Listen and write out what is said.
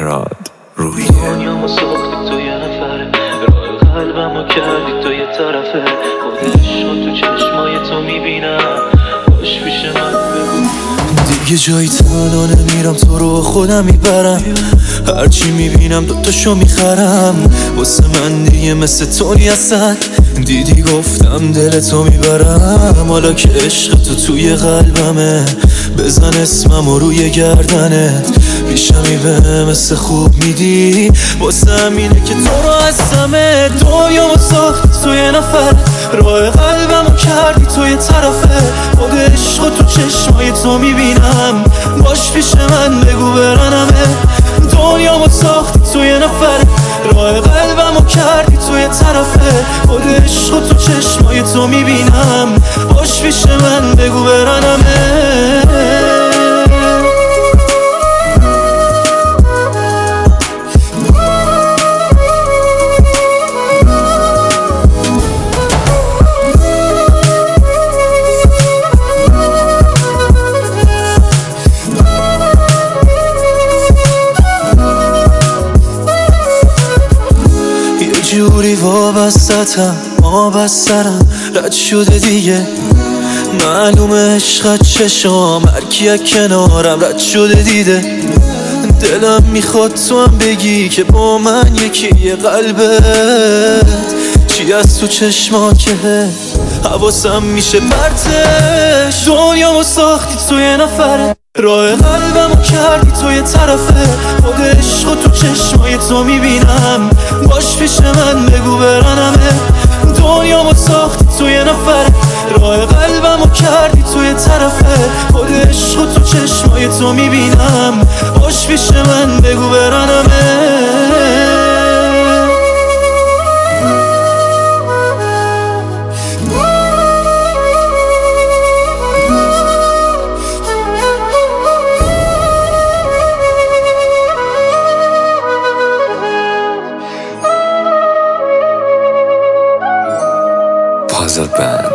مهراد روحیه. دنیامو ساختی تو یه نفره، راه قلبمو کردی تو یه طرفه. خودشو تو چشمای تو میبینم، باش پیش من بگو. دیگه جایی تنها نمیرم، تو رو خودم میبرم. هرچی میبینم دوتاشو میخرم. واسه من دیگه مثل تو نیستن، دیدی گفتم دل تو میبرم. حالا که عشق تو توی قلبمه، بزن اسممو روی گردنت. پیشمی به مثل خوب میدی، واسه همینه که تو رو هستمه. دنیامو ساختی تو یه نفر، راه قلبمو کردی تو یه طرفه. خود عشق تو چشمای تو میبینم، باش پیش من بگو برنمه. دنیامو ساختی تو یه نفر، راه قلبمو کردی تو یه طرفه. خود عشق تو چشمای تو میبینم، باش پیش من بگو برنمه. جوری وابستم، آبسترم رد شده دیگه. معلومه عشقت چشام، هرکی کنارم رد شده دیده. دلم میخواد تو هم بگی که با من یکیه قلبت. چی از تو چشما که حواسم میشه پرتش. دنیامو ساختی تو یه نفره، راه قلبمو کردی تو یه طرفه. خود عشق تو چشمای تو میبینم، باش پیش من بگو برنمه. دنیامو ساختی تو یه نفره، راه قلبمو کردی تو یه طرفه. خود عشق تو چشمای تو میبینم، باش پیش من بگو برنمه. Puzzle Band.